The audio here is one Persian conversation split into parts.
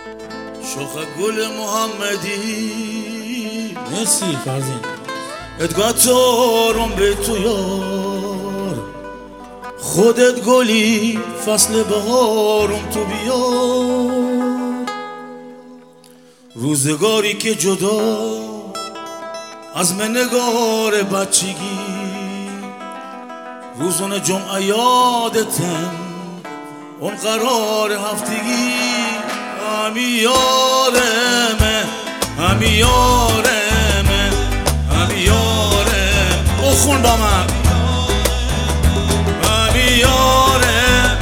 شوخ گل محمدی مرسی فرزین ادگاه تارم به تو یار خودت گلی فصل بهارم تو بیار روزگاری که جدا از من نگار بچگی روزان جمعه یادتم اون قرار هفتگی همی یارمه همی یارمه همی یارم بخون با من همی یارم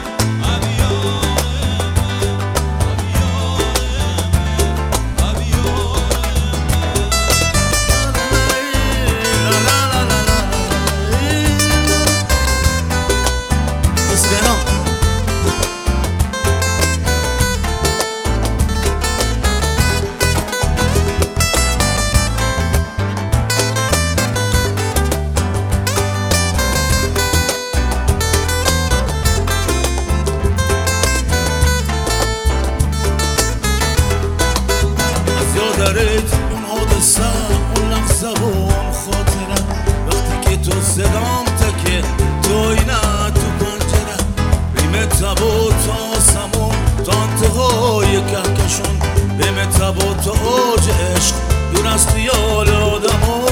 اون حادثه اون لحظه و اون خاطره وقتی که تو صدام تکه تو اینه تو پنجره ریم تبا تا سمون تا انتهای کهکشون ریم تبا تا آج عشق دور از خیال آدم ها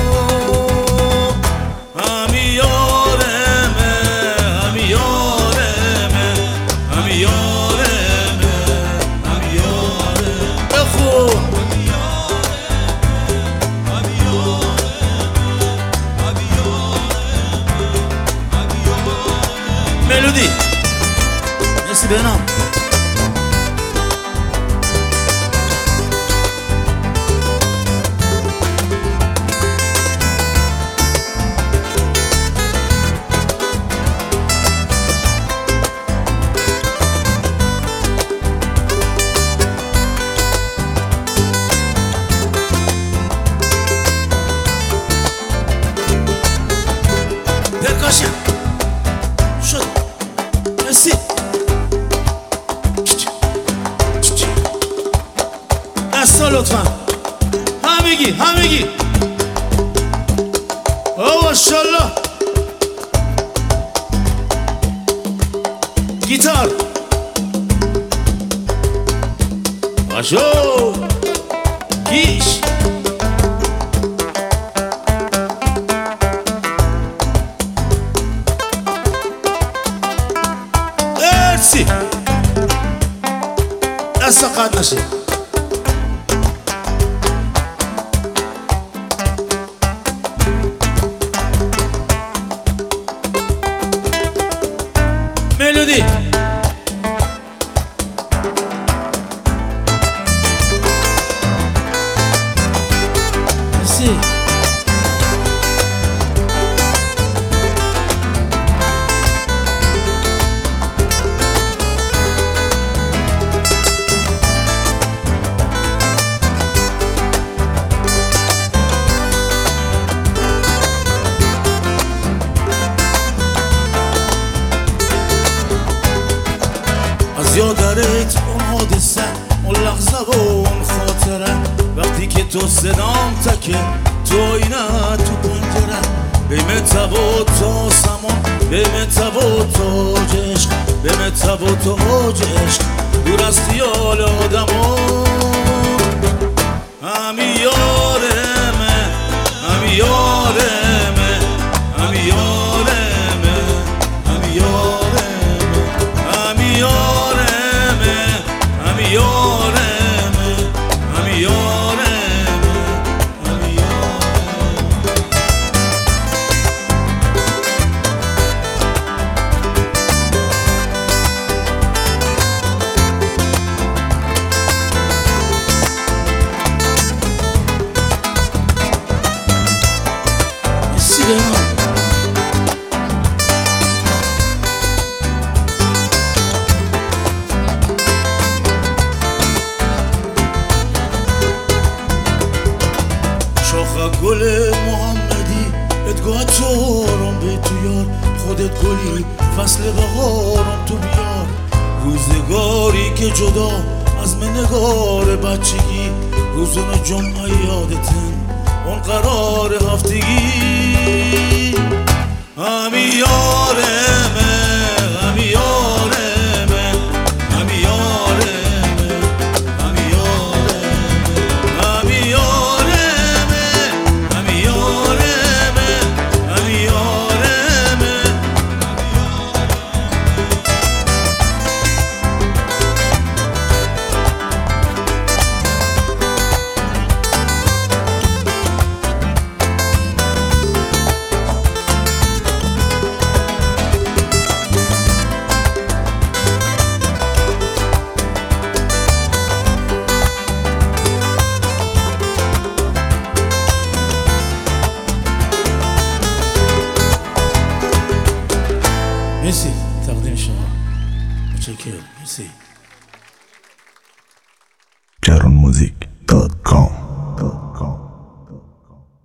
همی یارمه همی یارمه همی یارمه همی یارمه بخون ملودی مرسی بهنام پرکاشن شد مرسی دستا لطفا همگی همگی او ماشالله گیتار باشو گیش مرسی دستا قد نشه ملودی مرسی از یادت اون حادثه اون لحظه و اون خاطره وقتی که تو صدام تکه تو اینه تو پنجره بیم تبا تا سمان بیم تبا تا عشق بیم تبا تا آج عشق دور از خیال آدم ها همی یارمه همی یارمه همی یارمه همی یارمه همی یارمه همی یارمه همی یارمه همی یارمه گل محمدی ادگاه تارم به تو یار خودت گلی فصل بهارم تو بیار روزگاری که جدا بزم نگار بچگی روزون جمعه یادتن اون قرار هفتگی همی یارمه همی یارمه همی یارمه همی یارمه همی یارمه همی یارمه همی یارمه مرسی تقدیم شما متشکرم. مرسی. جرون موزیک